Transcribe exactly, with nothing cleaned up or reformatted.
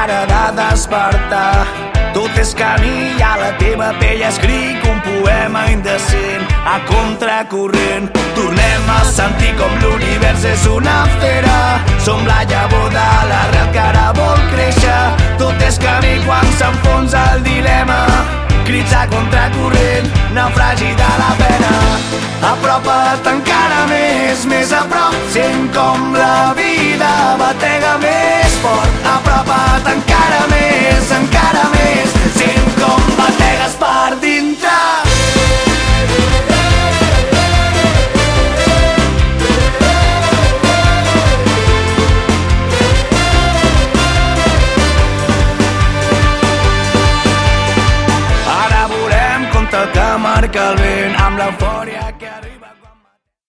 cara de despertar. Tot és camí i a la teva pell escric un poema indecent a contracorrent. Tornem a sentir com l'univers és una fera. Som la llavor de l'arrel que ara vol créixer. Tot és camí quan s'enfonsa el dilema. Crits a contracorrent, naufragi de la pena. Apropa't encara més, més a prop. Sent com la vida batega més fort. Apropa't encara més, encara més. Sent com bategues per dintre. Ara volem contra el que marca el vent amb l'eufòria que arriba.